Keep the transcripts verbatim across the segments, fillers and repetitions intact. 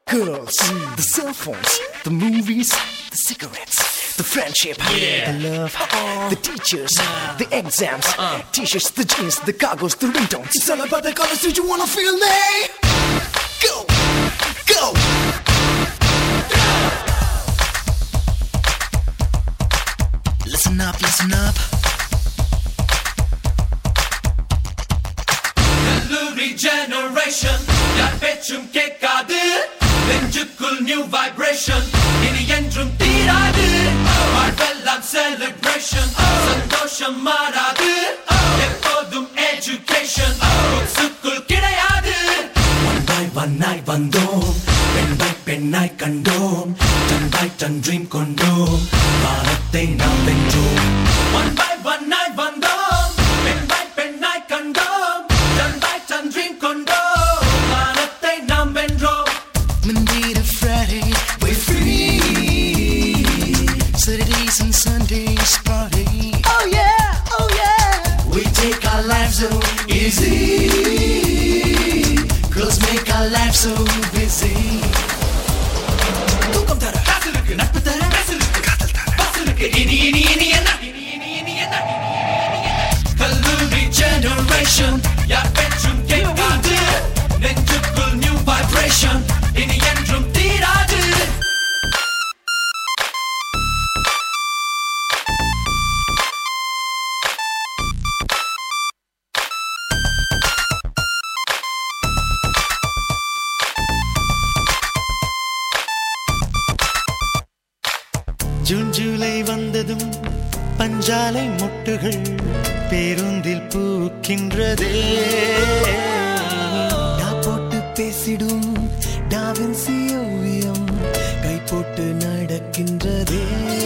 girls, mm. the cell phones, the movies, the cigarettes, the friendship, yeah. the love, uh-uh. the teachers, nah. the exams, uh-uh. t-shirts, the jeans, the cargos, the ringtones. It's all about the colors. Do you wanna feel me? Go, go. Listen up, listen up. Calorie generation, yaar pechum kekadu. Nenjukul new vibration, ini endrum theeradu. Marvellam celebration, sandosham maradu. Eppodum education, bookukul kidayadu. One by one night vandom, pen by pen night kandom. Ton by ton dream kondom, vaarathai naam vendrom. One by one night vandom, pen by pen night kandom. Ton by ton dream kondom, vaarathai naam vendrom. Monday to Friday, we're free. Saturdays and Sundays party. Oh yeah, oh yeah. We take our lives so easy. Girls make our lives so busy. தூக்கம் தர காதலுக்கு நட்பு தர பேசலுக்கு காதல் தர பாசலுக்கு இனி இனி இனி என்ன இனி இனி இனி என்ன Calorie generation, yaar pechum kekadu. Nenjukul new vibration, ini endrum theeradu. June July வந்ததும் பஞ்சாலை மொட்டுகள் பேருந்தில் பூக்கின்றதே. டா போட்டு பேசிடும் டாவின்சி ஓவியம் கை போட்டு நடக்கின்றதே.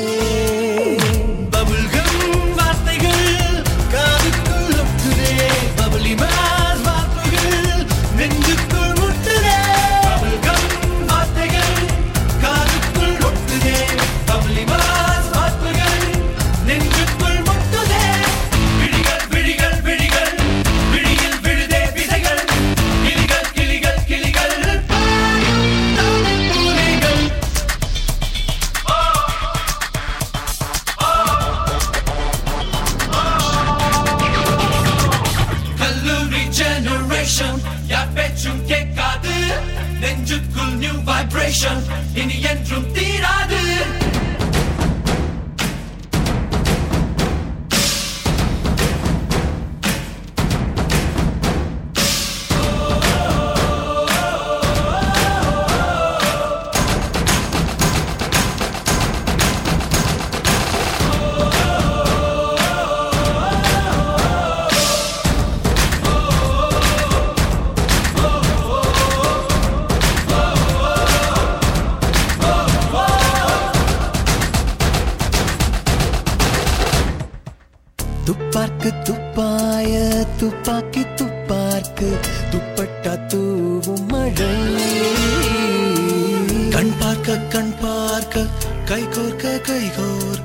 பபுள்கம் வார்த்தைகள் காதுக்குள் ஒட்டுதே. பபுளி மாஸ் வார்த்தைகள் நெஞ்சுக்குள் முட்டுதே. Bubblegum வார்த்தைகள் காதுக்குள் ஒட்டுதே. Bubbly mass வார்த்தைகள் நெஞ்சுக்குள் முட்டுதே. விழிகள் விழிகள் விழிகள் விழியில் விழுதே விதைகள். கிளிகள் கிளிகள் கிளிகள் பாடும் பூனைகள். Calorie generation, yaar pechum kekadu. நெஞ்சுக்குள் new vibration, இனி என்றும் தீராது. துப்பார்க்கு துப்பாய துப்பாக்கி துப்பார்க்கு துப்பட்டா தூவும் மழை. கண் பார்க்க கண் பார்க்க கை கோர்க்க கை கோர்க்க